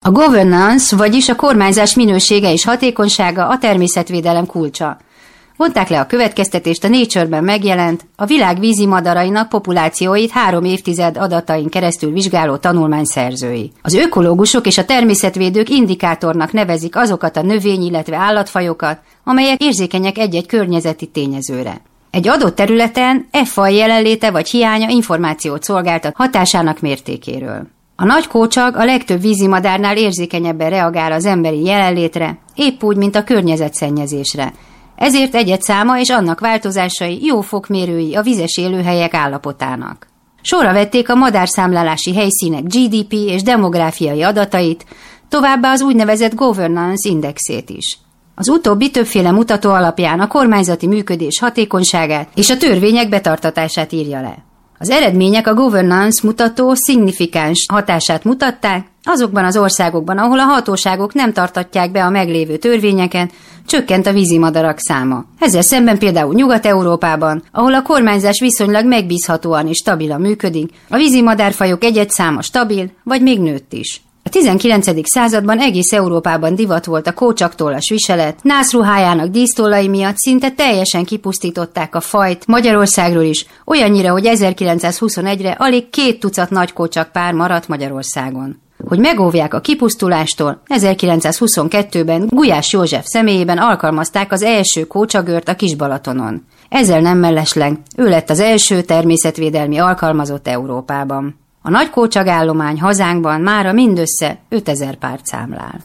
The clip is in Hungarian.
A governance, vagyis a kormányzás minősége és hatékonysága a természetvédelem kulcsa. Vonták le a következtetést a Nature-ben megjelent, a világ vízimadarainak populációit 3 évtized adatain keresztül vizsgáló tanulmány szerzői. Az ökológusok és a természetvédők indikátornak nevezik azokat a növény, illetve állatfajokat, amelyek érzékenyek egy-egy környezeti tényezőre. Egy adott területen faj jelenléte vagy hiánya információt szolgáltat hatásának mértékéről. A nagy kócsag a legtöbb vízimadárnál érzékenyebben reagál az emberi jelenlétre, épp úgy, mint a környezetszennyezésre. Ezért egy-egy száma és annak változásai jó fokmérői a vizes élőhelyek állapotának. Sorra vették a madárszámlálási helyszínek GDP és demográfiai adatait, továbbá az úgynevezett governance indexét is. Az utóbbi többféle mutató alapján a kormányzati működés hatékonyságát és a törvények betartatását írja le. Az eredmények a governance mutató szignifikáns hatását mutatták, azokban az országokban, ahol a hatóságok nem tartatják be a meglévő törvényeket, csökkent a vízimadarak száma. Ezzel szemben például Nyugat-Európában, ahol a kormányzás viszonylag megbízhatóan és stabilan működik, a vízimadárfajok egy-egy száma stabil, vagy még nőtt is. A 19. században egész Európában divat volt a kócsaktollas viselet, nászruhájának dísztollai miatt szinte teljesen kipusztították a fajt Magyarországról is, olyannyira, hogy 1921-re alig 2 tucat nagykócsak pár maradt Magyarországon. Hogy megóvják a kipusztulástól, 1922-ben Gulyás József személyében alkalmazták az első kócsagőrt a Kis-Balatonon. Ezzel nem mellesleg, ő lett az első természetvédelmi alkalmazott Európában. A nagy kócsagállomány hazánkban mára mindössze 5000 párt számlál.